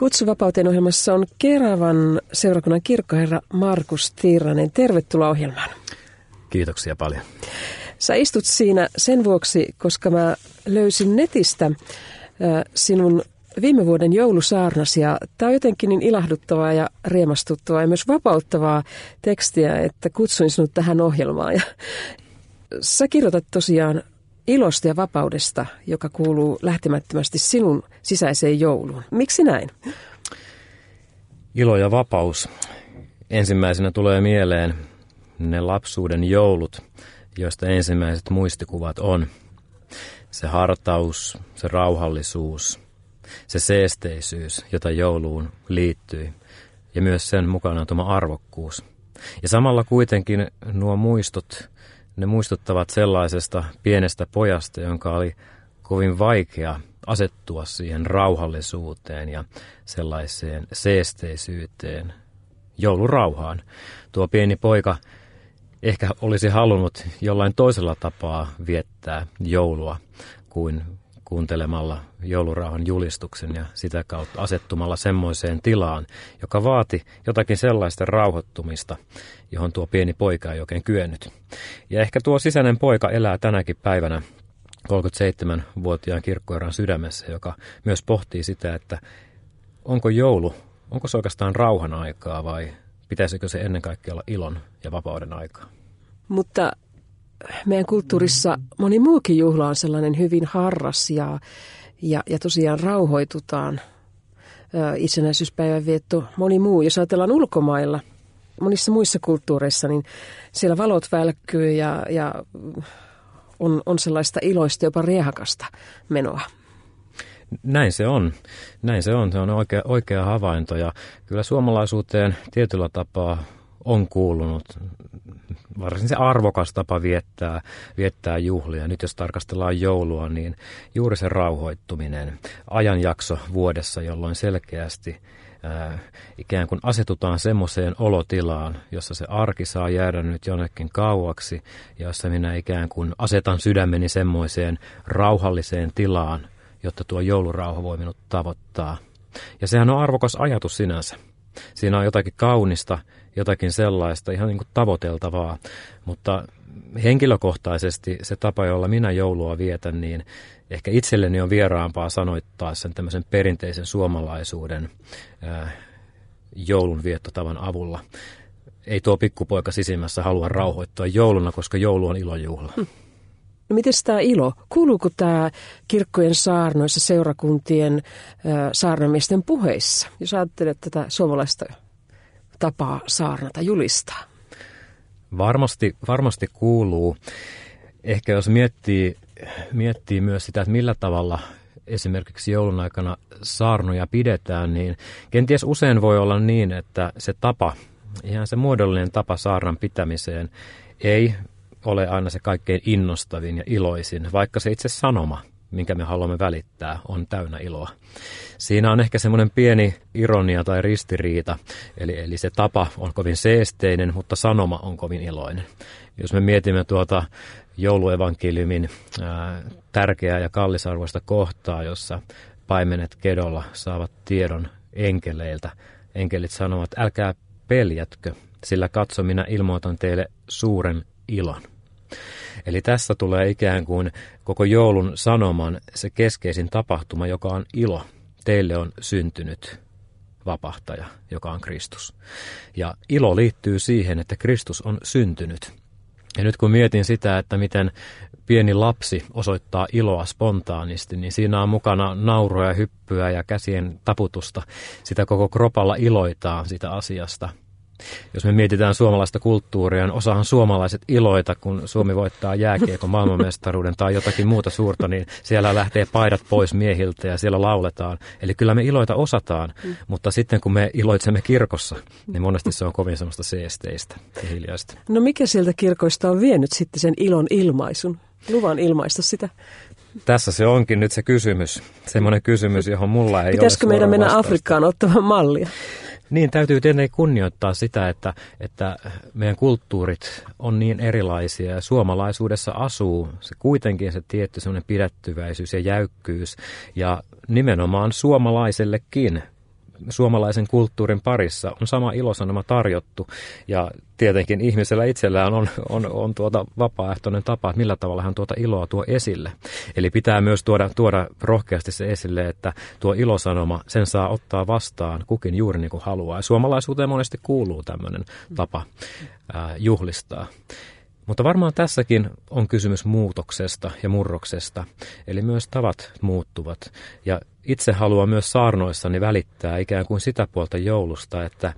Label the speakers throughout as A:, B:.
A: Kutsuvapauteen ohjelmassa on Keravan seurakunnan kirkkoherra Markus Tiiranen. Tervetuloa ohjelmaan.
B: Kiitoksia paljon.
A: Sä istut siinä sen vuoksi, koska mä löysin netistä sinun viime vuoden joulusaarnasi. Ja tää on jotenkin niin ilahduttavaa ja riemastuttavaa ja myös vapauttavaa tekstiä, että kutsuin sinut tähän ohjelmaan. Ja sä kirjoitat tosiaan ilosta ja vapaudesta, joka kuuluu lähtemättömästi sinun sisäiseen jouluun. Miksi näin?
B: Ilo ja vapaus. Ensimmäisenä tulee mieleen ne lapsuuden joulut, joista ensimmäiset muistikuvat on. Se hartaus, se rauhallisuus, se seesteisyys, jota jouluun liittyy, ja myös sen mukana tuoma arvokkuus. Ja samalla kuitenkin nuo muistot, ne muistuttavat sellaisesta pienestä pojasta, jonka oli kovin vaikea asettua siihen rauhallisuuteen ja sellaiseen seesteisyyteen, joulurauhaan. Tuo pieni poika ehkä olisi halunnut jollain toisella tapaa viettää joulua kuin kuuntelemalla joulurauhan julistuksen ja sitä kautta asettumalla semmoiseen tilaan, joka vaati jotakin sellaista rauhoittumista, johon tuo pieni poika ei oikein kyennyt. Ja ehkä tuo sisäinen poika elää tänäkin päivänä 37-vuotiaan kirkkoherran sydämessä, joka myös pohtii sitä, että onko joulu, onko se oikeastaan rauhan aikaa vai pitäisikö se ennen kaikkea olla ilon ja vapauden aikaa?
A: Mutta meidän kulttuurissa moni muukin juhla on sellainen hyvin harras ja tosiaan rauhoitutaan. Itsenäisyyspäivän vietto, moni muu. Jos ajatellaan ulkomailla, monissa muissa kulttuureissa, niin siellä valot välkkyy ja on sellaista iloista, jopa riehakasta menoa.
B: Näin se on. Se on oikea havainto ja kyllä suomalaisuuteen tietyllä tapaa on kuulunut varsin se arvokas tapa viettää juhlia. Nyt jos tarkastellaan joulua, niin juuri se rauhoittuminen, ajanjakso vuodessa, jolloin selkeästi ikään kuin asetutaan semmoiseen olotilaan, jossa se arki saa jäädä nyt jonnekin kauaksi, ja jossa minä ikään kuin asetan sydämeni semmoiseen rauhalliseen tilaan, jotta tuo joulurauha voi minut tavoittaa. Ja sehän on arvokas ajatus sinänsä. Siinä on jotakin kaunista, jotakin sellaista ihan niin kuin tavoiteltavaa, mutta henkilökohtaisesti se tapa, jolla minä joulua vietän, niin ehkä itselleni on vieraampaa sanoittaa sen tämmöisen perinteisen suomalaisuuden joulunviettotavan avulla. Ei tuo pikkupoika sisimmässä halua rauhoittua jouluna, koska joulu on ilojuhla.
A: No miten tämä ilo? Kuuluuko tämä kirkkojen saarnoissa, seurakuntien saarnamiesten puheissa? Jos ajattelet tätä suomalaista tapaa saarnata, julistaa.
B: Varmasti kuuluu. Ehkä jos miettii myös sitä, että millä tavalla esimerkiksi joulun aikana saarnoja pidetään, niin kenties usein voi olla niin, että se tapa, ihan se muodollinen tapa saarnan pitämiseen ei ole aina se kaikkein innostavin ja iloisin, vaikka se itse sanoma, minkä me haluamme välittää, on täynnä iloa. Siinä on ehkä semmoinen pieni ironia tai ristiriita, eli se tapa on kovin seesteinen, mutta sanoma on kovin iloinen. Jos me mietimme tuota jouluevankeliumin tärkeää ja kallisarvoista kohtaa, jossa paimenet kedolla saavat tiedon enkeleiltä. Enkelit sanovat, älkää peljätkö, sillä katso, minä ilmoitan teille suuren ilon. Eli tässä tulee ikään kuin koko joulun sanoman se keskeisin tapahtuma, joka on ilo. Teille on syntynyt vapahtaja, joka on Kristus. Ja ilo liittyy siihen, että Kristus on syntynyt. Ja nyt kun mietin sitä, että miten pieni lapsi osoittaa iloa spontaanisti, niin siinä on mukana naurua ja hyppyä ja käsien taputusta. Sitä koko kropalla iloitaan sitä asiasta. Jos me mietitään suomalaista kulttuuria, niin osahan suomalaiset iloita, kun Suomi voittaa jääkiekon maailmanmestaruuden tai jotakin muuta suurta, niin siellä lähtee paidat pois miehiltä ja siellä lauletaan. Eli kyllä me iloita osataan, mutta sitten kun me iloitsemme kirkossa, niin monesti se on kovin semmoista seesteistä ja hiljaista.
A: No mikä sieltä kirkoista on vienyt sitten sen ilon ilmaisun, luvan ilmaista sitä?
B: Tässä se onkin nyt se kysymys, semmoinen kysymys, johon mulla ei
A: Pitäisikö
B: ole
A: meidän mennä
B: vastausta.
A: Afrikkaan ottamaan mallia?
B: Niin, täytyy tietenkin kunnioittaa sitä, että meidän kulttuurit on niin erilaisia ja suomalaisuudessa asuu se kuitenkin se tietty semmoinen pidättyväisyys ja jäykkyys ja nimenomaan suomalaisellekin suomalaisen kulttuurin parissa on sama ilosanoma tarjottu. Ja tietenkin ihmisellä itsellään on vapaaehtoinen tapa, että millä tavalla hän tuota iloa tuo esille. Eli pitää myös tuoda rohkeasti se esille, että tuo ilosanoma, sen saa ottaa vastaan kukin juuri niin kuin haluaa. Ja suomalaisuuteen monesti kuuluu tämmöinen tapa juhlistaa. Mutta varmaan tässäkin on kysymys muutoksesta ja murroksesta, eli myös tavat muuttuvat. Ja itse haluan myös saarnoissani välittää ikään kuin sitä puolta joulusta, että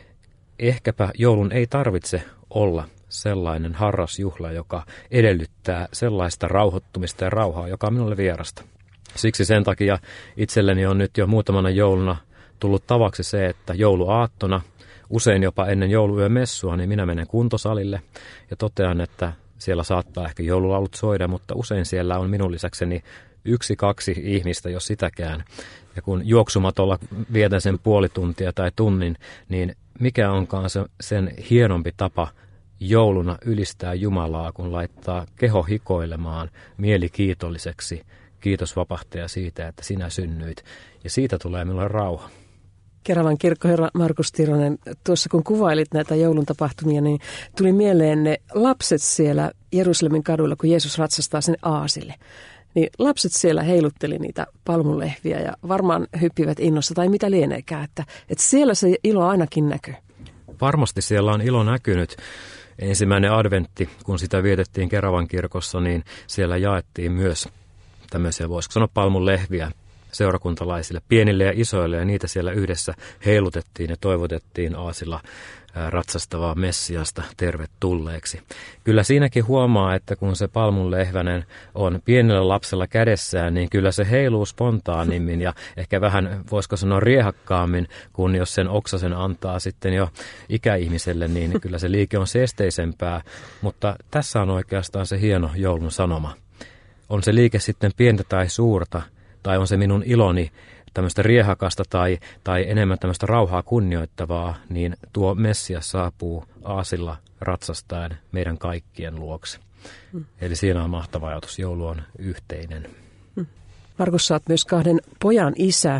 B: ehkäpä joulun ei tarvitse olla sellainen harrasjuhla, joka edellyttää sellaista rauhoittumista ja rauhaa, joka on minulle vierasta. Siksi sen takia itselleni on nyt jo muutamana jouluna tullut tavaksi se, että jouluaattona, usein jopa ennen jouluyömessua, niin minä menen kuntosalille ja totean, että siellä saattaa ehkä joululaulut soida, mutta usein siellä on minun lisäkseni 1-2 ihmistä, jos sitäkään. Ja kun juoksumatolla vietän sen puoli tuntia tai tunnin, niin mikä onkaan sen hienompi tapa jouluna ylistää Jumalaa, kun laittaa keho hikoilemaan, mieli kiitolliseksi. Kiitos vapahtaja siitä, että sinä synnyit. Ja siitä tulee minulle rauha.
A: Keravan kirkkoherra Markus Tironen, tuossa kun kuvailit näitä joulun tapahtumia, niin tuli mieleen ne lapset siellä Jerusalemin kaduilla, kun Jeesus ratsastaa sen aasille. Niin lapset siellä heilutteli niitä palmunlehviä ja varmaan hyppivät innossa tai mitä lieneekään, että siellä se ilo ainakin näkyy.
B: Varmasti siellä on ilo näkynyt. Ensimmäinen adventti, kun sitä vietettiin Keravan kirkossa, niin siellä jaettiin myös tämmöisiä, voisiko sanoa, palmunlehviä seurakuntalaisille, pienille ja isoille, ja niitä siellä yhdessä heilutettiin ja toivotettiin aasilla ratsastavaa Messiasta tervetulleeksi. Kyllä siinäkin huomaa, että kun se palmunlehvänen on pienellä lapsella kädessään, niin kyllä se heiluu spontaanimmin ja ehkä vähän, voisiko sanoa, riehakkaammin, kun jos sen oksasen antaa sitten jo ikäihmiselle, niin kyllä se liike on seesteisempää, mutta tässä on oikeastaan se hieno joulun sanoma. On se liike sitten pientä tai suurta, tai on se minun iloni tämmöistä riehakasta tai enemmän tämmöistä rauhaa kunnioittavaa, niin tuo Messias saapuu aasilla ratsastaen meidän kaikkien luokse. Eli siinä on mahtava ajatus. Joulu on yhteinen.
A: Markus, sä oot myös 2 pojan isä,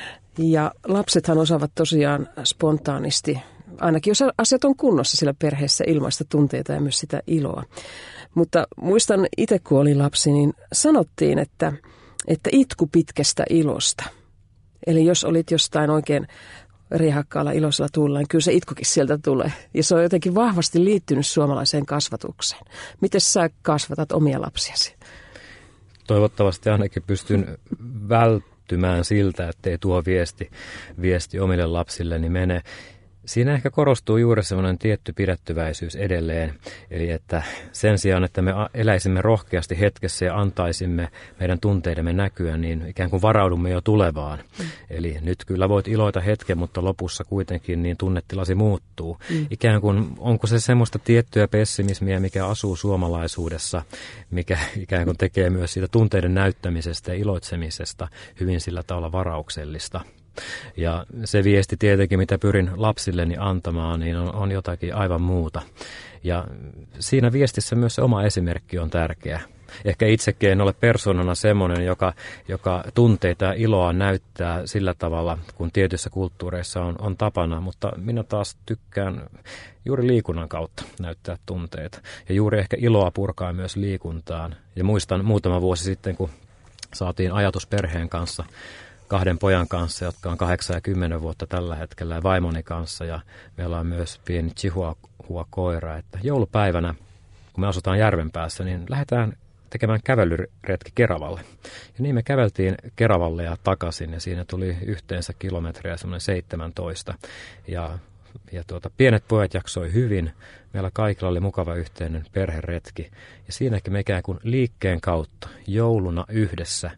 A: ja lapsethan osaavat tosiaan spontaanisti, ainakin jos asiat on kunnossa siellä perheessä, ilmaista tunteita ja myös sitä iloa. Mutta muistan itse, kun olin lapsi, niin sanottiin, että itku pitkästä ilosta. Eli jos olit jostain oikein riehakkaalla iloisella tuulella, niin kyllä se itkukin sieltä tulee. Ja se on jotenkin vahvasti liittynyt suomalaiseen kasvatukseen. Miten sä kasvatat omia lapsiasi?
B: Toivottavasti ainakin pystyn välttymään siltä, ettei tuo viesti omille lapsilleni mene. Siinä ehkä korostuu juuri semmoinen tietty pidättyväisyys edelleen, eli että sen sijaan, että me eläisimme rohkeasti hetkessä ja antaisimme meidän tunteidemme näkyä, niin ikään kuin varaudumme jo tulevaan. Eli nyt kyllä voit iloita hetken, mutta lopussa kuitenkin niin tunnetilasi muuttuu. Ikään kuin, onko se semmoista tiettyä pessimismiä, mikä asuu suomalaisuudessa, mikä ikään kuin tekee myös siitä tunteiden näyttämisestä ja iloitsemisesta hyvin sillä tavalla varauksellista. Ja se viesti tietenkin, mitä pyrin lapsilleni antamaan, niin on jotakin aivan muuta. Ja siinä viestissä myös se oma esimerkki on tärkeä. Ehkä itsekin en ole persoonana semmoinen, joka tunteita ja iloa näyttää sillä tavalla, kun tietyissä kulttuureissa on tapana, mutta minä taas tykkään juuri liikunnan kautta näyttää tunteita. Ja juuri ehkä iloa purkaa myös liikuntaan. Ja muistan muutama vuosi sitten, kun saatiin ajatus perheen kanssa, 2 pojan kanssa, jotka on 8 ja 10 vuotta tällä hetkellä, ja vaimoni kanssa, ja meillä on myös pieni chihuahua-koira, että joulupäivänä, kun me asutaan järven päässä, niin lähdetään tekemään kävelyretki Keravalle. Ja niin me käveltiin Keravalle ja takaisin, ja siinä tuli yhteensä kilometriä semmoinen 17, ja pienet pojat jaksoi hyvin, meillä kaikilla oli mukava yhteinen perheretki, ja siinäkin me ikään kuin liikkeen kautta, jouluna yhdessä,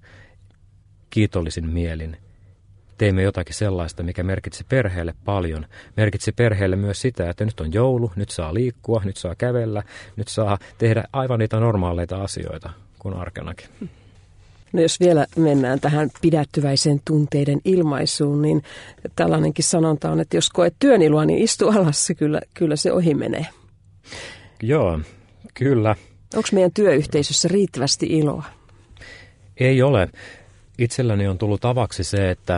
B: kiitollisin mielin teimme jotakin sellaista, mikä merkitsi perheelle paljon. Merkitsi perheelle myös sitä, että nyt on joulu, nyt saa liikkua, nyt saa kävellä, nyt saa tehdä aivan niitä normaaleita asioita kuin arkenakin.
A: No jos vielä mennään tähän pidättyväiseen tunteiden ilmaisuun, niin tällainenkin sanonta on, että jos koet työn iloa, niin istu alas, kyllä se ohi menee.
B: Joo, kyllä.
A: Onko meidän työyhteisössä riittävästi iloa?
B: Ei ole. Itselläni on tullut tavaksi se, että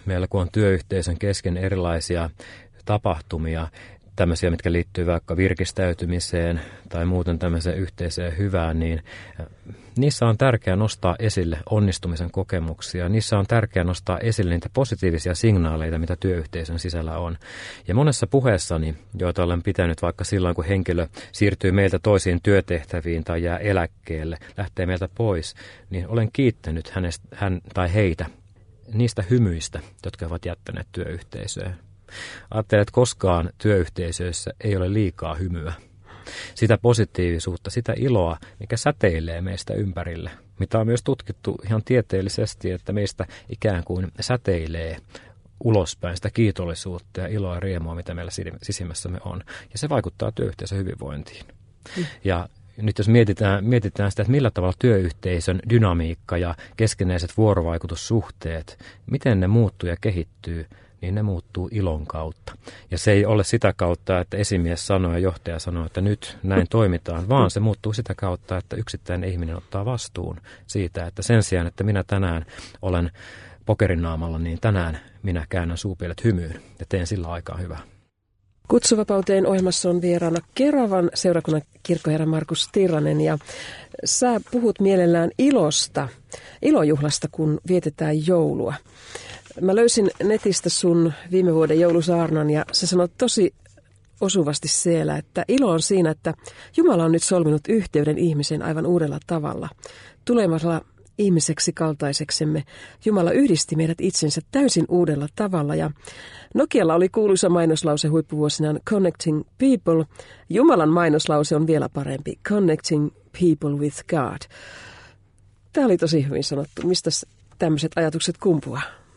B: meillä kun on työyhteisön kesken erilaisia tapahtumia, tämmöisiä, mitkä liittyy vaikka virkistäytymiseen tai muuten tämmöiseen yhteiseen hyvään, niin niissä on tärkeää nostaa esille onnistumisen kokemuksia. Niissä on tärkeää nostaa esille niitä positiivisia signaaleita, mitä työyhteisön sisällä on. Ja monessa puheessani, joita olen pitänyt vaikka silloin, kun henkilö siirtyy meiltä toisiin työtehtäviin tai jää eläkkeelle, lähtee meiltä pois, niin olen kiittänyt hän tai heitä niistä hymyistä, jotka ovat jättäneet työyhteisöön. Ajattelen, että koskaan työyhteisöissä ei ole liikaa hymyä. Sitä positiivisuutta, sitä iloa, mikä säteilee meistä ympärille. Mitä on myös tutkittu ihan tieteellisesti, että meistä ikään kuin säteilee ulospäin sitä kiitollisuutta ja iloa ja riemua, mitä meillä sisimmässämme on. Ja se vaikuttaa työyhteisön hyvinvointiin. Ja nyt jos mietitään sitä, että millä tavalla työyhteisön dynamiikka ja keskinäiset vuorovaikutussuhteet, miten ne muuttuu ja kehittyy, niin ne muuttuu ilon kautta. Ja se ei ole sitä kautta, että esimies sanoo ja johtaja sanoo, että nyt näin toimitaan, vaan se muuttuu sitä kautta, että yksittäinen ihminen ottaa vastuun siitä, että sen sijaan, että minä tänään olen pokerinaamalla, niin tänään minä käännän suupielet hymyyn ja teen sillä aikaa hyvää.
A: Kutsuvapauteen ohjelmassa on vieraana Keravan seurakunnan kirkkoherra Markus Stirranen, ja sä puhut mielellään ilojuhlasta, kun vietetään joulua. Mä löysin netistä sun viime vuoden joulusaarnan, ja sä sanot tosi osuvasti siellä, että ilo on siinä, että Jumala on nyt solminut yhteyden ihmisen aivan uudella tavalla. Tulemalla ihmiseksi kaltaiseksemme Jumala yhdisti meidät itsensä täysin uudella tavalla, ja Nokialla oli kuuluisa mainoslause huippuvuosinaan Connecting People. Jumalan mainoslause on vielä parempi, Connecting People with God. Tämä oli tosi hyvin sanottu. Mistä tämmöiset ajatukset kumpuaa?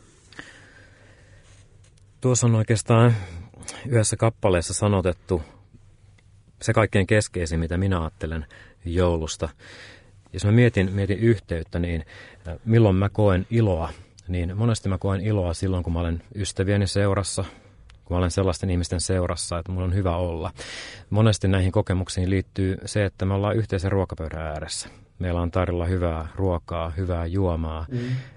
B: Tuossa on oikeastaan yhdessä kappaleessa sanotettu se kaikkein keskeisin, mitä minä ajattelen joulusta. Jos mä mietin yhteyttä, niin milloin mä koen iloa, niin monesti mä koen iloa silloin, kun mä olen ystävieni seurassa, kun mä olen sellaisten ihmisten seurassa, että mulla on hyvä olla. Monesti näihin kokemuksiin liittyy se, että me ollaan yhteisen ruokapöydän ääressä. Meillä on tarjolla hyvää ruokaa, hyvää juomaa.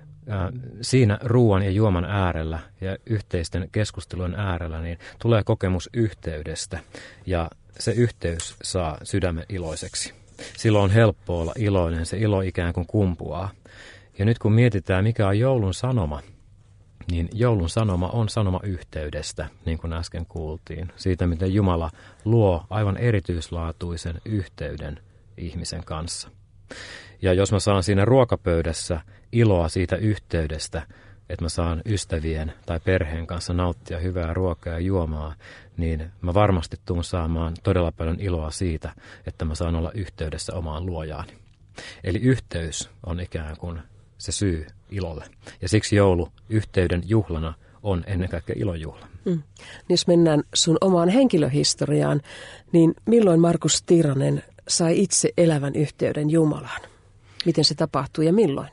B: Siinä ruoan ja juoman äärellä ja yhteisten keskustelujen äärellä niin tulee kokemus yhteydestä, ja se yhteys saa sydämen iloiseksi. Silloin on helppo olla iloinen, se ilo ikään kuin kumpuaa. Ja nyt kun mietitään, mikä on joulun sanoma, niin joulun sanoma on sanoma yhteydestä, niin kuin äsken kuultiin. Siitä, miten Jumala luo aivan erityislaatuisen yhteyden ihmisen kanssa. Ja jos mä saan siinä ruokapöydässä iloa siitä yhteydestä, että mä saan ystävien tai perheen kanssa nauttia hyvää ruokaa ja juomaa, niin mä varmasti tuun saamaan todella paljon iloa siitä, että mä saan olla yhteydessä omaan luojaani. Eli yhteys on ikään kuin se syy ilolle. Ja siksi joulu yhteyden juhlana on ennen kaikkea ilojuhla.
A: Jos mennään sun omaan henkilöhistoriaan, niin milloin Markus Stirranen sai itse elävän yhteyden Jumalaan? Miten se tapahtui ja milloin?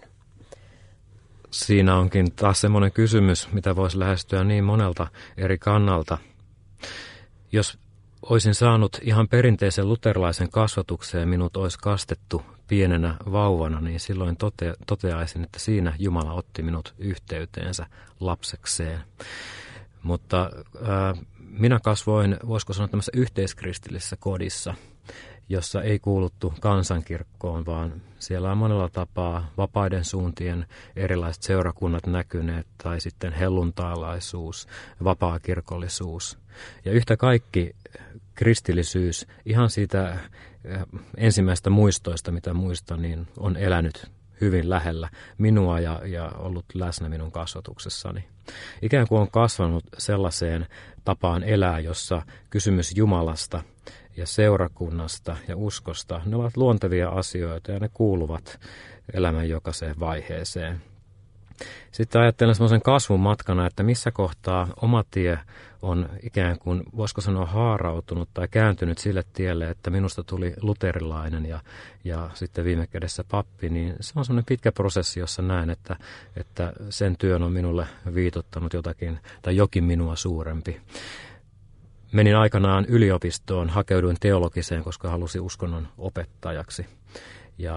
B: Siinä onkin taas semmoinen kysymys, mitä voisi lähestyä niin monelta eri kannalta. Jos olisin saanut ihan perinteisen luterilaisen kasvatukseen, minut olisi kastettu pienenä vauvana, niin silloin toteaisin, että siinä Jumala otti minut yhteyteensä lapsekseen. Mutta minä kasvoin, voisiko sanoa, tämmöisessä yhteiskristillisessä kodissa, jossa ei kuuluttu kansankirkkoon, vaan siellä on monella tapaa vapaiden suuntien erilaiset seurakunnat näkyneet, tai sitten helluntailaisuus, vapaakirkollisuus. Ja yhtä kaikki kristillisyys, ihan siitä ensimmäistä muistoista, mitä muistan, niin on elänyt hyvin lähellä minua ja ollut läsnä minun kasvatuksessani. Ikään kuin on kasvanut sellaiseen tapaan elää, jossa kysymys Jumalasta ja seurakunnasta ja uskosta, ne ovat luontevia asioita ja ne kuuluvat elämän jokaiseen vaiheeseen. Sitten ajattelen semmoisen kasvun matkana, että missä kohtaa oma tie on ikään kuin, voisiko sanoa, haarautunut tai kääntynyt sille tielle, että minusta tuli luterilainen ja sitten viime kädessä pappi, niin se on semmoinen pitkä prosessi, jossa näen, että sen työn on minulle viitottanut jotakin tai jokin minua suurempi. Menin aikanaan yliopistoon, hakeuduin teologiseen, koska halusin uskonnon opettajaksi. Ja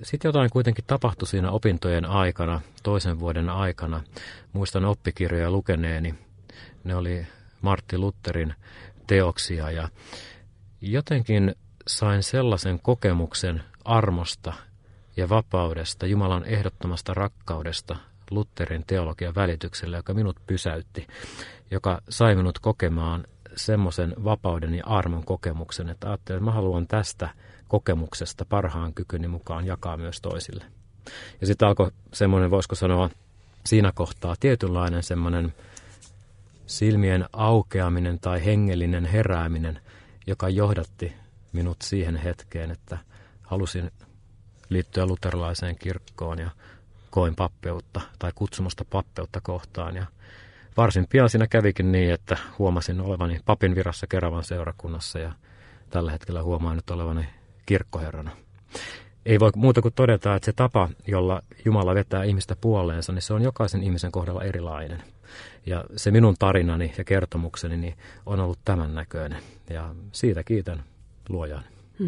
B: sitten jotain kuitenkin tapahtui siinä opintojen aikana, toisen vuoden aikana. Muistan oppikirjoja lukeneeni. Ne oli Martin Lutherin teoksia ja jotenkin sain sellaisen kokemuksen armosta ja vapaudesta, Jumalan ehdottomasta rakkaudesta Lutherin teologian välityksellä, joka minut pysäytti, joka sai minut kokemaan semmoisen vapauden ja armon kokemuksen, että ajattelin, että mä haluan tästä kokemuksesta parhaan kykyni mukaan jakaa myös toisille. Ja sitten alkoi semmoinen, voisiko sanoa, siinä kohtaa tietynlainen semmoinen silmien aukeaminen tai hengellinen herääminen, joka johdatti minut siihen hetkeen, että halusin liittyä luterilaiseen kirkkoon ja koin pappeutta tai kutsumusta pappeutta kohtaan. Ja varsin pian siinä kävikin niin, että huomasin olevani papin virassa Keravan seurakunnassa ja tällä hetkellä huomaan nyt olevani kirkkoherrana. Ei voi muuta kuin todeta, että se tapa, jolla Jumala vetää ihmistä puoleensa, niin se on jokaisen ihmisen kohdalla erilainen. Ja se minun tarinani ja kertomukseni niin on ollut tämän näköinen. Ja siitä kiitän Luojaan.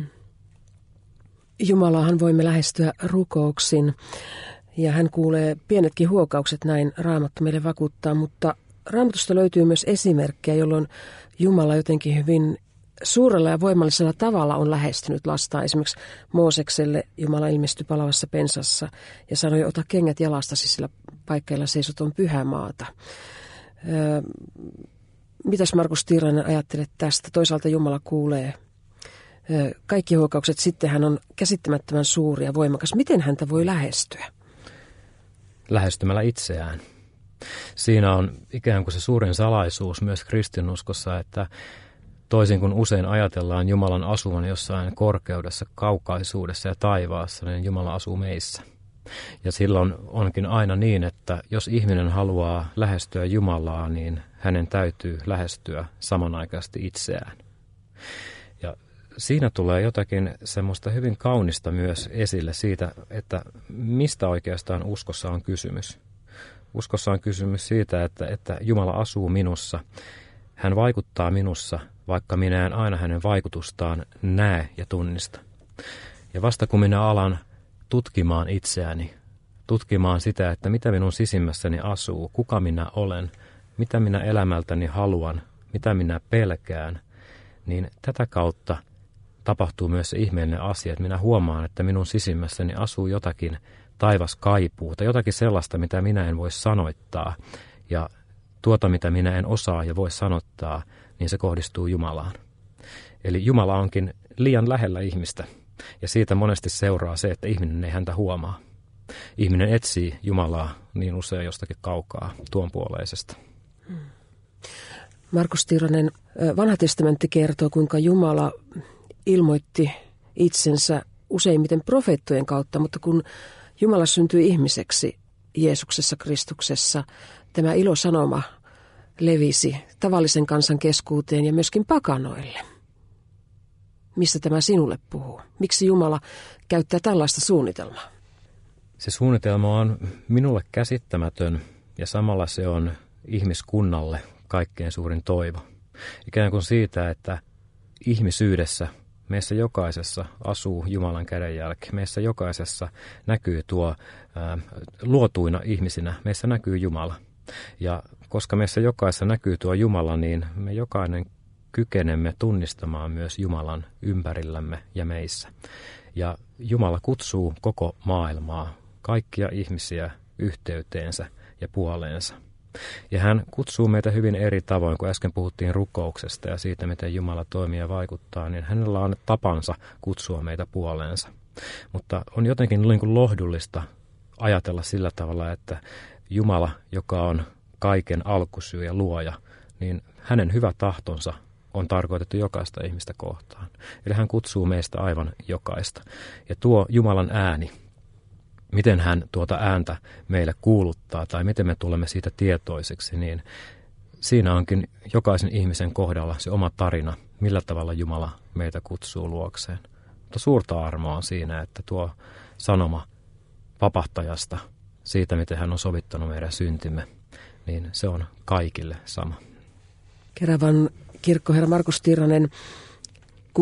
A: Jumalaahan voimme lähestyä rukouksin ja hän kuulee pienetkin huokaukset, näin Raamattu meille vakuuttaa, mutta Raamatusta löytyy myös esimerkkejä, jolloin Jumala jotenkin hyvin suurella ja voimallisella tavalla on lähestynyt lastaan. Esimerkiksi Moosekselle Jumala ilmestyi palavassa pensassa ja sanoi, ota kengät jalastasi, sillä paikkeilla seisot on pyhää maata. Mitäs Markus Tiirainen ajattelet tästä? Toisaalta Jumala kuulee kaikki huokaukset, sitten hän on käsittämättömän suuri ja voimakas. Miten häntä voi lähestyä?
B: Lähestymällä itseään. Siinä on ikään kuin se suurin salaisuus myös kristinuskossa, että toisin kuin usein ajatellaan Jumalan asuvan jossain korkeudessa, kaukaisuudessa ja taivaassa, niin Jumala asuu meissä. Ja silloin onkin aina niin, että jos ihminen haluaa lähestyä Jumalaa, niin hänen täytyy lähestyä samanaikaisesti itseään. Ja siinä tulee jotakin semmoista hyvin kaunista myös esille siitä, että mistä oikeastaan uskossa on kysymys. Uskossa on kysymys siitä, että Jumala asuu minussa. Hän vaikuttaa minussa, vaikka minä en aina hänen vaikutustaan näe ja tunnista. Ja vasta kun minä alan tutkimaan itseäni, tutkimaan sitä, että mitä minun sisimmässäni asuu, kuka minä olen, mitä minä elämältäni haluan, mitä minä pelkään, niin tätä kautta tapahtuu myös se ihmeellinen asia, että minä huomaan, että minun sisimmässäni asuu jotakin taivaskaipuuta, jotakin sellaista, mitä minä en voi sanoittaa, ja tuota, mitä minä en osaa ja voi sanottaa, niin se kohdistuu Jumalaan. Eli Jumala onkin liian lähellä ihmistä, ja siitä monesti seuraa se, että ihminen ei häntä huomaa. Ihminen etsii Jumalaa niin usein jostakin kaukaa tuonpuoleisesta.
A: Markus Tiirainen, Vanha testamentti kertoo, kuinka Jumala ilmoitti itsensä useimmiten profeettojen kautta, mutta kun Jumala syntyi ihmiseksi Jeesuksessa Kristuksessa, tämä ilosanoma levisi tavallisen kansan keskuuteen ja myöskin pakanoille. Mistä tämä sinulle puhuu? Miksi Jumala käyttää tällaista suunnitelmaa?
B: Se suunnitelma on minulle käsittämätön ja samalla se on ihmiskunnalle kaikkein suurin toivo. Ikään kuin siitä, että ihmisyydessä meissä jokaisessa asuu Jumalan kädenjälki. Meissä jokaisessa näkyy tuo luotuina ihmisinä, meissä näkyy Jumala. Ja koska meissä jokaisessa näkyy tuo Jumala, niin me jokainen kykenemme tunnistamaan myös Jumalan ympärillämme ja meissä. Ja Jumala kutsuu koko maailmaa, kaikkia ihmisiä yhteyteensä ja puoleensa. Ja hän kutsuu meitä hyvin eri tavoin, kun äsken puhuttiin rukouksesta ja siitä, miten Jumala toimii ja vaikuttaa, niin hänellä on tapansa kutsua meitä puoleensa. Mutta on jotenkin niin kuin lohdullista ajatella sillä tavalla, että Jumala, joka on kaiken alkusyy ja luoja, niin hänen hyvä tahtonsa on tarkoitettu jokaista ihmistä kohtaan. Eli hän kutsuu meistä aivan jokaista. Ja tuo Jumalan ääni, miten hän tuota ääntä meille kuuluttaa tai miten me tulemme siitä tietoiseksi, niin siinä onkin jokaisen ihmisen kohdalla se oma tarina, millä tavalla Jumala meitä kutsuu luokseen. Mutta suurta armoa on siinä, että tuo sanoma vapahtajasta, siitä miten hän on sovittanut meidän syntimme, niin se on kaikille sama.
A: Keravan kirkkoherra Markus Tiirainen, kun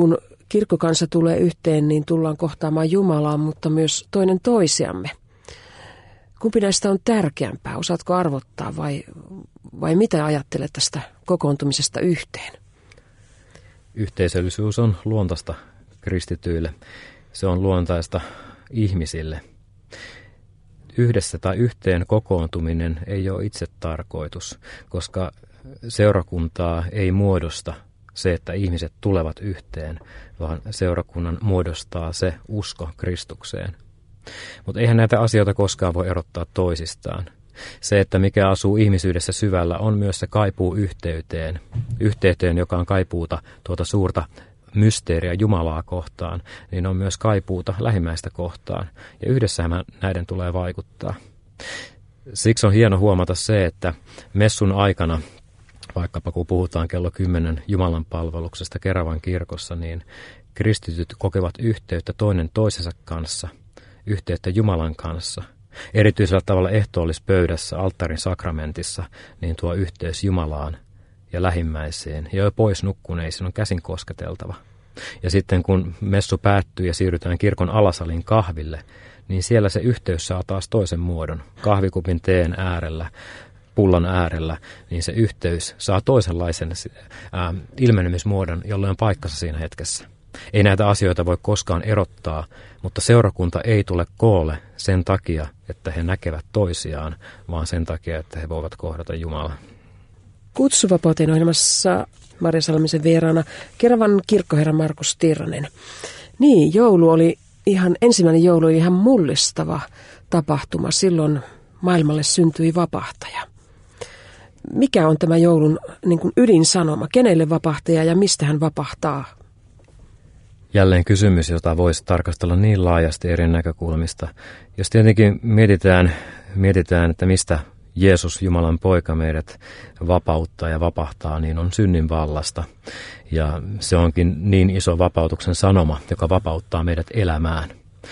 A: kirkkokansa tulee yhteen, niin tullaan kohtaamaan Jumalaa, mutta myös toinen toisiamme. Kumpi näistä on tärkeämpää? Osaatko arvottaa vai mitä ajattelet tästä kokoontumisesta yhteen?
B: Yhteisöllisyys on luontaista kristityille. Se on luontaista ihmisille. Yhdessä tai yhteen kokoontuminen ei ole itse tarkoitus, koska seurakuntaa ei muodosta se, että ihmiset tulevat yhteen, vaan seurakunnan muodostaa se usko Kristukseen. Mutta eihän näitä asioita koskaan voi erottaa toisistaan. Se, että mikä asuu ihmisyydessä syvällä, on myös se kaipuu yhteyteen, joka on kaipuuta tuota suurta mysteeriä Jumalaa kohtaan, niin on myös kaipuuta lähimmäistä kohtaan. Ja yhdessähän näiden tulee vaikuttaa. Siksi on hieno huomata se, että messun aikana, vaikkapa kun puhutaan kello 10 Jumalan palveluksesta Keravan kirkossa, niin kristityt kokevat yhteyttä toinen toisensa kanssa, yhteyttä Jumalan kanssa. Erityisellä tavalla ehtoollispöydässä, alttarin sakramentissa, niin tuo yhteys Jumalaan ja lähimmäiseen ja jo pois nukkuneisiin on käsin kosketeltava. Ja sitten kun messu päättyy ja siirrytään kirkon alasalin kahville, niin siellä se yhteys saa taas toisen muodon. Kahvikupin teen äärellä, pullan äärellä, niin se yhteys saa toisenlaisen ilmenemismuodon, jolloin on paikkansa siinä hetkessä. Ei näitä asioita voi koskaan erottaa, mutta seurakunta ei tule koolle sen takia, että he näkevät toisiaan, vaan sen takia, että he voivat kohdata Jumalaa.
A: Kutsuvapauteen ohjelmassa Marja Salmisen vieraana Keravan kirkkoherra Markus Tirronen. Niin, ensimmäinen joulu oli ihan mullistava tapahtuma. Silloin maailmalle syntyi vapahtaja. Mikä on tämä joulun ydinsanoma? Kenelle vapahtaja ja mistä hän vapahtaa?
B: Jälleen kysymys, jota voisi tarkastella niin laajasti eri näkökulmista. Jos tietenkin mietitään, että mistä Jeesus, Jumalan poika, meidät vapauttaa ja vapahtaa, niin on synnin vallasta. Ja se onkin niin iso vapautuksen sanoma, joka vapauttaa meidät elämään.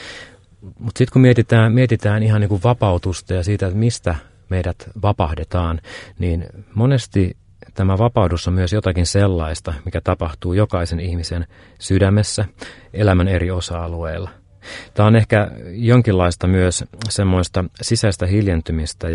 B: Mutta sitten kun mietitään ihan niin kuin vapautusta ja siitä, että mistä meidät vapahdetaan, niin monesti tämä vapaudus on myös jotakin sellaista, mikä tapahtuu jokaisen ihmisen sydämessä, elämän eri osa-alueilla. Tämä on ehkä jonkinlaista myös semmoista sisäistä hiljentymistä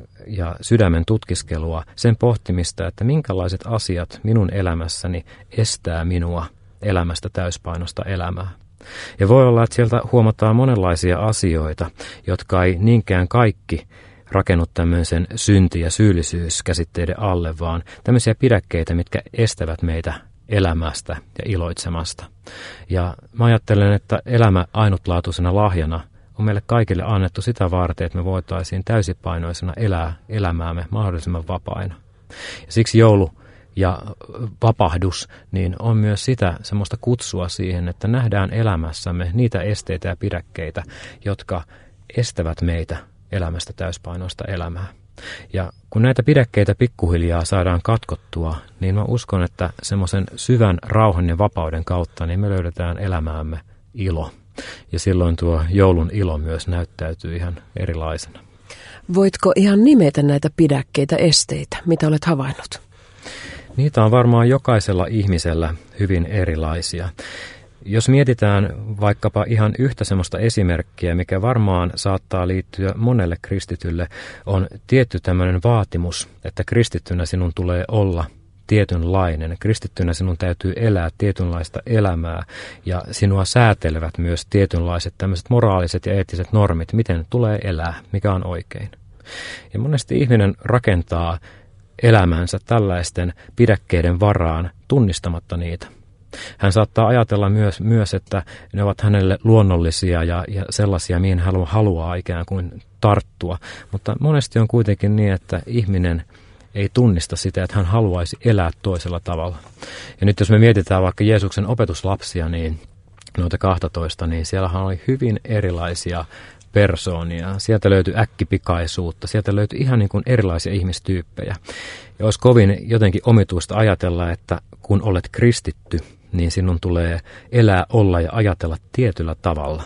B: ja sydämen tutkiskelua, sen pohtimista, että minkälaiset asiat minun elämässäni estää minua elämästä täyspainosta elämää. Ja voi olla, että sieltä huomataan monenlaisia asioita, jotka ei niinkään kaikki rakennu tämmöisen synti- ja syyllisyyskäsitteiden alle, vaan tämmöisiä pidäkkeitä, mitkä estävät meitä elämästä ja iloitsemasta. Ja mä ajattelen, että elämä ainutlaatuisena lahjana on meille kaikille annettu sitä varten, että me voitaisiin täysipainoisena elää elämäämme mahdollisimman vapaina. Ja siksi joulu ja vapahdus niin on myös sitä semmoista kutsua siihen, että nähdään elämässämme niitä esteitä ja pidäkkeitä, jotka estävät meitä elämästä täyspainoista elämää. Ja kun näitä pidäkkeitä pikkuhiljaa saadaan katkottua, niin mä uskon, että semmoisen syvän rauhan ja vapauden kautta niin me löydetään elämäämme ilo. Ja silloin tuo joulun ilo myös näyttäytyy ihan erilaisena.
A: Voitko ihan nimetä näitä pidäkkeitä, esteitä, mitä olet havainnut?
B: Niitä on varmaan jokaisella ihmisellä hyvin erilaisia. Jos mietitään vaikkapa ihan yhtä semmoista esimerkkiä, mikä varmaan saattaa liittyä monelle kristitylle, on tietty tämmöinen vaatimus, että kristittynä sinun tulee olla tietynlainen. Kristittynä sinun täytyy elää tietynlaista elämää ja sinua säätelevät myös tietynlaiset tämmöiset moraaliset ja eettiset normit, miten tulee elää, mikä on oikein. Ja monesti ihminen rakentaa elämänsä tällaisten pidäkkeiden varaan tunnistamatta niitä. Hän saattaa ajatella myös, että ne ovat hänelle luonnollisia ja sellaisia, mihin hän haluaa ikään kuin tarttua. Mutta monesti on kuitenkin niin, että ihminen ei tunnista sitä, että hän haluaisi elää toisella tavalla. Ja nyt jos me mietitään vaikka Jeesuksen opetuslapsia, niin noita 12, niin siellähän oli hyvin erilaisia persoonia. Sieltä löytyi äkkipikaisuutta, sieltä löytyi ihan niin kuin erilaisia ihmistyyppejä. Ja olisi kovin jotenkin omituista ajatella, että kun olet kristitty, niin sinun tulee elää, olla ja ajatella tietyllä tavalla.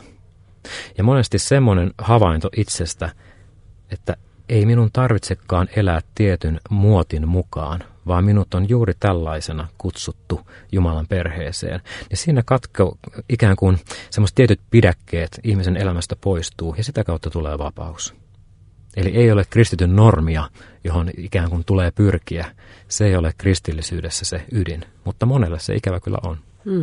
B: Ja monesti semmoinen havainto itsestä, että ei minun tarvitsekaan elää tietyn muotin mukaan, vaan minut on juuri tällaisena kutsuttu Jumalan perheeseen. Ja siinä ikään kuin semmoiset tietyt pidäkkeet ihmisen elämästä poistuu ja sitä kautta tulee vapaus. Eli ei ole kristityn normia, johon ikään kuin tulee pyrkiä. Se ei ole kristillisyydessä se ydin, mutta monelle se ikävä kyllä on.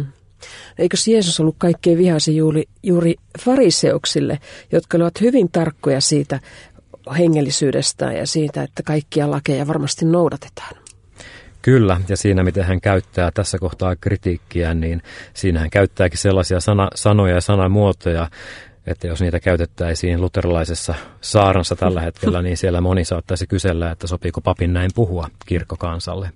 A: Eikö Jeesus ollut kaikkein vihaisin juuri fariseuksille, jotka olivat hyvin tarkkoja siitä hengellisyydestä ja siitä, että kaikkia lakeja varmasti noudatetaan?
B: Kyllä, ja siinä miten hän käyttää tässä kohtaa kritiikkiä, niin siinä hän käyttääkin sellaisia sanoja ja sanamuotoja, että jos niitä käytettäisiin luterilaisessa saarnassa tällä hetkellä, niin siellä moni saattaisi kysellä, että sopiiko papin näin puhua kirkkokansalle.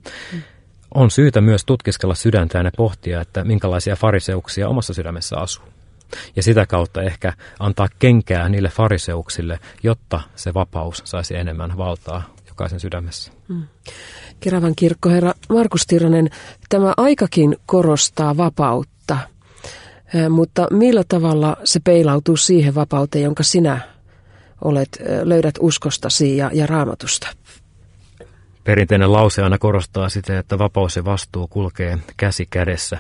B: On syytä myös tutkiskella sydäntään ja pohtia, että minkälaisia fariseuksia omassa sydämessä asuu. Ja sitä kautta ehkä antaa kenkää niille fariseuksille, jotta se vapaus saisi enemmän valtaa jokaisen sydämessä.
A: Keravan kirkkoherra Markus Tirronen, tämä aikakin korostaa vapautta, mutta millä tavalla se peilautuu siihen vapauteen, jonka sinä löydät uskostasi ja Raamatusta?
B: Perinteinen lause aina korostaa sitä, että vapaus ja vastuu kulkee käsi kädessä.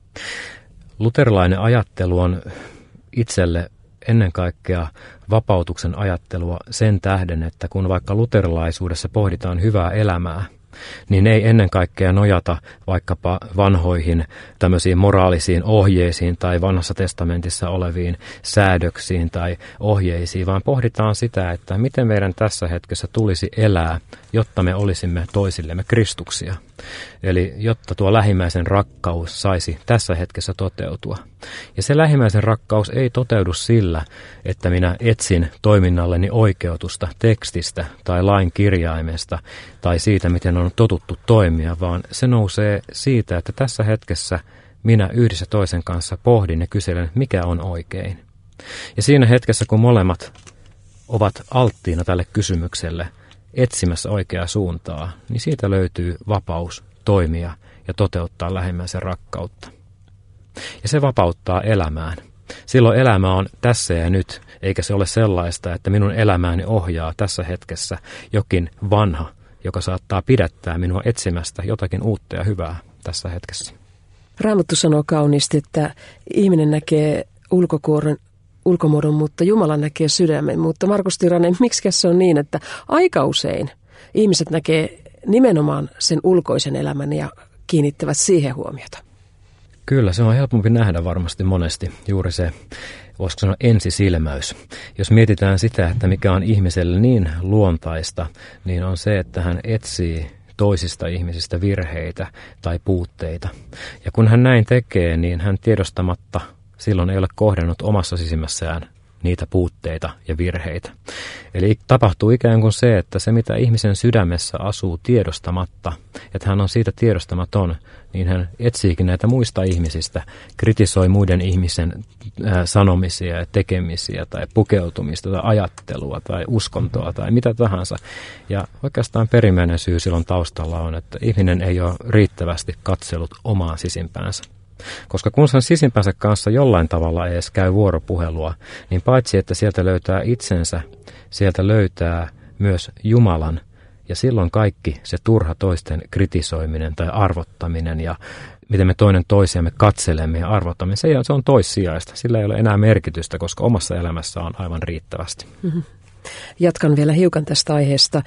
B: Luterilainen ajattelu on itselle ennen kaikkea vapautuksen ajattelua sen tähden, että kun vaikka luterilaisuudessa pohditaan hyvää elämää, niin ei ennen kaikkea nojata vaikkapa vanhoihin tämmöisiin moraalisiin ohjeisiin tai vanhassa testamentissa oleviin säädöksiin tai ohjeisiin, vaan pohditaan sitä, että miten meidän tässä hetkessä tulisi elää, jotta me olisimme toisillemme Kristuksia. Eli jotta tuo lähimmäisen rakkaus saisi tässä hetkessä toteutua. Ja se lähimmäisen rakkaus ei toteudu sillä, että minä etsin toiminnalleni oikeutusta tekstistä tai lain kirjaimesta tai siitä, miten on totuttu toimia, vaan se nousee siitä, että tässä hetkessä minä yhdessä toisen kanssa pohdin ja kyselen, mikä on oikein. Ja siinä hetkessä, kun molemmat ovat alttiina tälle kysymykselle, etsimässä oikeaa suuntaa, niin siitä löytyy vapaus toimia ja toteuttaa lähimmäisen rakkautta. Ja se vapauttaa elämään. Silloin elämä on tässä ja nyt, eikä se ole sellaista, että minun elämääni ohjaa tässä hetkessä jokin vanha, joka saattaa pidättää minua etsimästä jotakin uutta ja hyvää tässä hetkessä.
A: Raamattu sanoo kauniisti, että ihminen näkee ulkomuodon, mutta Jumala näkee sydämen. Mutta Markus Tirronen, miksi se on niin, että aika usein ihmiset näkee nimenomaan sen ulkoisen elämän ja kiinnittävät siihen huomiota?
B: Kyllä, se on helpompi nähdä varmasti monesti juuri se, voisiko sanoa ensisilmäys. Jos mietitään sitä, että mikä on ihmiselle niin luontaista, niin on se, että hän etsii toisista ihmisistä virheitä tai puutteita. Ja kun hän näin tekee, niin hän tiedostamatta silloin ei ole kohdannut omassa sisimmässään niitä puutteita ja virheitä. Eli tapahtuu ikään kuin se, että se mitä ihmisen sydämessä asuu tiedostamatta, että hän on siitä tiedostamaton, niin hän etsiikin näitä muista ihmisistä, kritisoi muiden ihmisen sanomisia ja tekemisiä tai pukeutumista tai ajattelua tai uskontoa tai mitä tahansa. Ja oikeastaan perimmäinen syy silloin taustalla on, että ihminen ei ole riittävästi katsellut omaan sisimpäänsä. Koska kun sen sisimpänsä kanssa jollain tavalla edes käy vuoropuhelua, niin paitsi että sieltä löytää itsensä, sieltä löytää myös Jumalan. Ja silloin kaikki se turha toisten kritisoiminen tai arvottaminen ja miten me toinen toisiamme katselemme ja arvottamme, se on toissijaista. Sillä ei ole enää merkitystä, koska omassa elämässä on aivan riittävästi.
A: Jatkan vielä hiukan tästä aiheesta.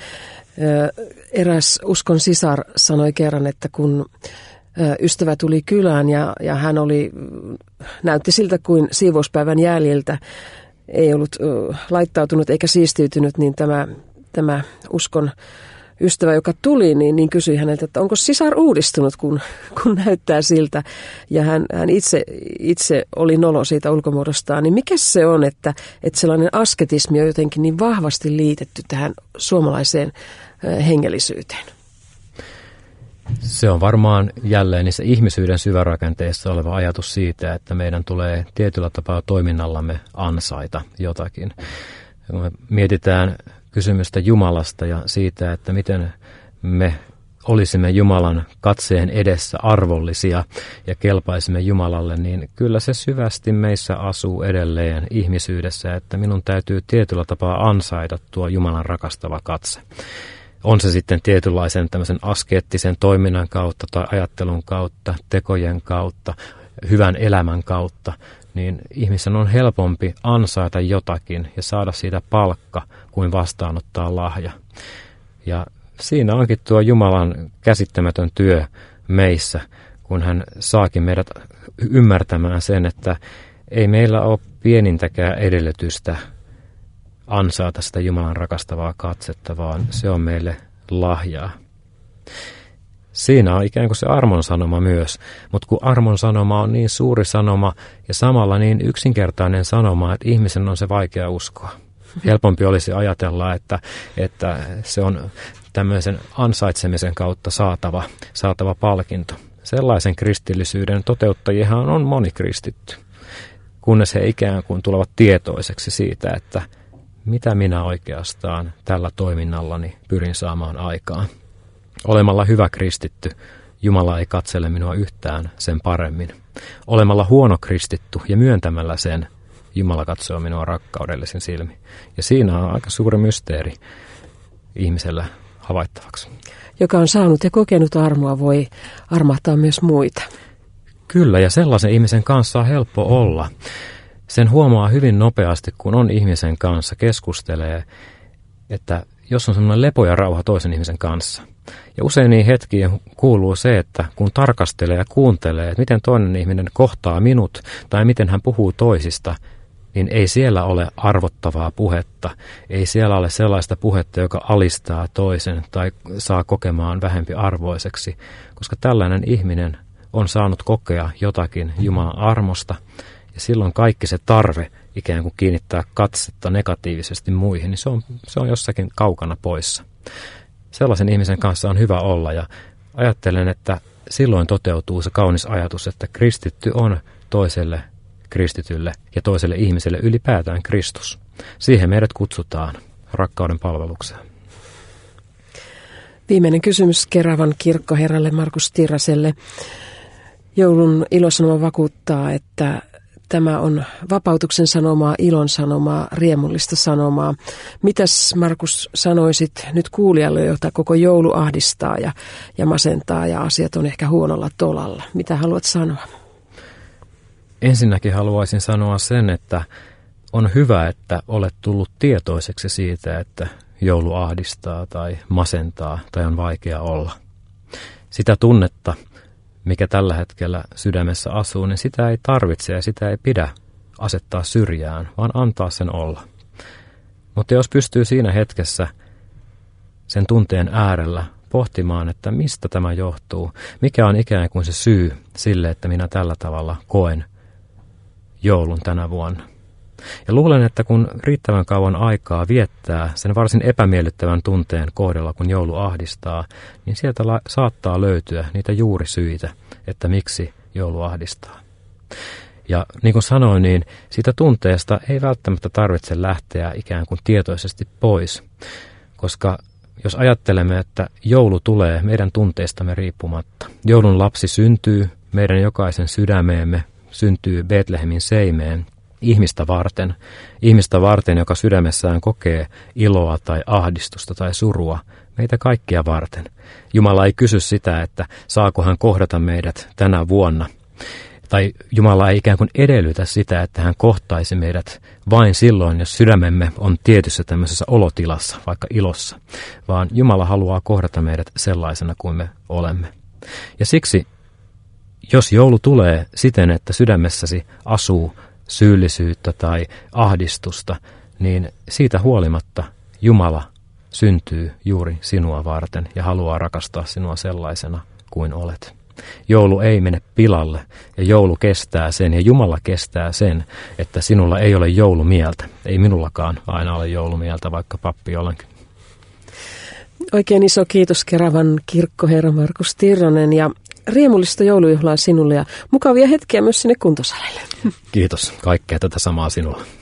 A: Eräs uskon sisar sanoi kerran, että kun ystävä tuli kylään ja hän näytti siltä kuin siivouspäivän jäljiltä, ei ollut laittautunut eikä siistiytynyt, niin tämä uskon ystävä, joka tuli, niin kysyi häneltä, että onko sisar uudistunut, kun näyttää siltä. Ja hän itse oli nolo siitä ulkomuodostaan. Niin mikä se on, että sellainen asketismi on jotenkin niin vahvasti liitetty tähän suomalaiseen hengellisyyteen?
B: Se on varmaan jälleen niissä ihmisyyden syvärakenteissa oleva ajatus siitä, että meidän tulee tietyllä tapaa toiminnallamme ansaita jotakin. Kun me mietitään kysymystä Jumalasta ja siitä, että miten me olisimme Jumalan katseen edessä arvollisia ja kelpaisimme Jumalalle, niin kyllä se syvästi meissä asuu edelleen ihmisyydessä, että minun täytyy tietyllä tapaa ansaita tuo Jumalan rakastava katse. On se sitten tietynlaisen tämmöisen askeettisen toiminnan kautta tai ajattelun kautta, tekojen kautta, hyvän elämän kautta, niin ihmisen on helpompi ansaita jotakin ja saada siitä palkka kuin vastaanottaa lahja. Ja siinä onkin tuo Jumalan käsittämätön työ meissä, kun hän saakin meidät ymmärtämään sen, että ei meillä ole pienintäkään edellytystä ansaata sitä Jumalan rakastavaa katsetta, vaan se on meille lahjaa. Siinä on ikään kuin se armon sanoma myös, mutta kun armon sanoma on niin suuri sanoma ja samalla niin yksinkertainen sanoma, että ihmisen on se vaikea uskoa. Helpompi olisi ajatella, että se on tämmöisen ansaitsemisen kautta saatava palkinto. Sellaisen kristillisyyden toteuttajihan on moni kristitty, kunnes he ikään kuin tulevat tietoiseksi siitä, että mitä minä oikeastaan tällä toiminnallani pyrin saamaan aikaan. Olemalla hyvä kristitty, Jumala ei katsele minua yhtään sen paremmin. Olemalla huono kristitty ja myöntämällä sen, Jumala katsoo minua rakkaudellisin silmin. Ja siinä on aika suuri mysteeri ihmisellä havaittavaksi.
A: Joka on saanut ja kokenut armoa, voi armahtaa myös muita.
B: Kyllä, ja sellaisen ihmisen kanssa on helppo olla. Sen huomaa hyvin nopeasti, kun on ihmisen kanssa, keskustelee, että jos on semmoinen lepo ja rauha toisen ihmisen kanssa. Ja usein niin hetkiin kuuluu se, että kun tarkastelee ja kuuntelee, että miten toinen ihminen kohtaa minut tai miten hän puhuu toisista, niin ei siellä ole arvottavaa puhetta. Ei siellä ole sellaista puhetta, joka alistaa toisen tai saa kokemaan vähempi arvoiseksi, koska tällainen ihminen on saanut kokea jotakin Jumalan armosta, ja silloin kaikki se tarve ikään kuin kiinnittää katsetta negatiivisesti muihin, niin se on jossakin kaukana poissa. Sellaisen ihmisen kanssa on hyvä olla, ja ajattelen, että silloin toteutuu se kaunis ajatus, että kristitty on toiselle kristitylle ja toiselle ihmiselle ylipäätään Kristus. Siihen meidät kutsutaan rakkauden palvelukseen.
A: Viimeinen kysymys Keravan kirkkoherralle Markus Tirraselle. Joulun ilosanoma vakuuttaa, että tämä on vapautuksen sanomaa, ilon sanomaa, riemullista sanomaa. Mitäs, Markus, sanoisit nyt kuulijalle, jota koko joulu ahdistaa ja masentaa ja asiat on ehkä huonolla tolalla? Mitä haluat sanoa?
B: Ensinnäkin haluaisin sanoa sen, että on hyvä, että olet tullut tietoiseksi siitä, että joulu ahdistaa tai masentaa tai on vaikea olla. Sitä tunnetta, mikä tällä hetkellä sydämessä asuu, niin sitä ei tarvitse ja sitä ei pidä asettaa syrjään, vaan antaa sen olla. Mutta jos pystyy siinä hetkessä sen tunteen äärellä pohtimaan, että mistä tämä johtuu, mikä on ikään kuin se syy sille, että minä tällä tavalla koen joulun tänä vuonna. Ja luulen, että kun riittävän kauan aikaa viettää sen varsin epämiellyttävän tunteen kohdalla, kun joulu ahdistaa, niin sieltä saattaa löytyä niitä juurisyitä, että miksi joulu ahdistaa. Ja niin kuin sanoin, niin siitä tunteesta ei välttämättä tarvitse lähteä ikään kuin tietoisesti pois, koska jos ajattelemme, että joulu tulee meidän tunteistamme riippumatta, joulun lapsi syntyy meidän jokaisen sydämeemme, syntyy Betlehemin seimeen, ihmistä varten, joka sydämessään kokee iloa tai ahdistusta tai surua, meitä kaikkia varten. Jumala ei kysy sitä, että saako hän kohdata meidät tänä vuonna. Tai Jumala ei ikään kuin edellytä sitä, että hän kohtaisi meidät vain silloin, jos sydämemme on tietyssä tämmöisessä olotilassa, vaikka ilossa. Vaan Jumala haluaa kohdata meidät sellaisena kuin me olemme. Ja siksi, jos joulu tulee siten, että sydämessäsi asuu syyllisyyttä tai ahdistusta, niin siitä huolimatta Jumala syntyy juuri sinua varten ja haluaa rakastaa sinua sellaisena kuin olet. Joulu ei mene pilalle ja joulu kestää sen ja Jumala kestää sen, että sinulla ei ole joulumieltä. Ei minullakaan aina ole joulumieltä, vaikka pappi olenkin.
A: Oikein iso kiitos Keravan kirkkoherra Markus Tirronen ja riemullista joulujuhlaa sinulle ja mukavia hetkiä myös sinne kuntosalille.
B: Kiitos. Kaikkea tätä samaa sinulle.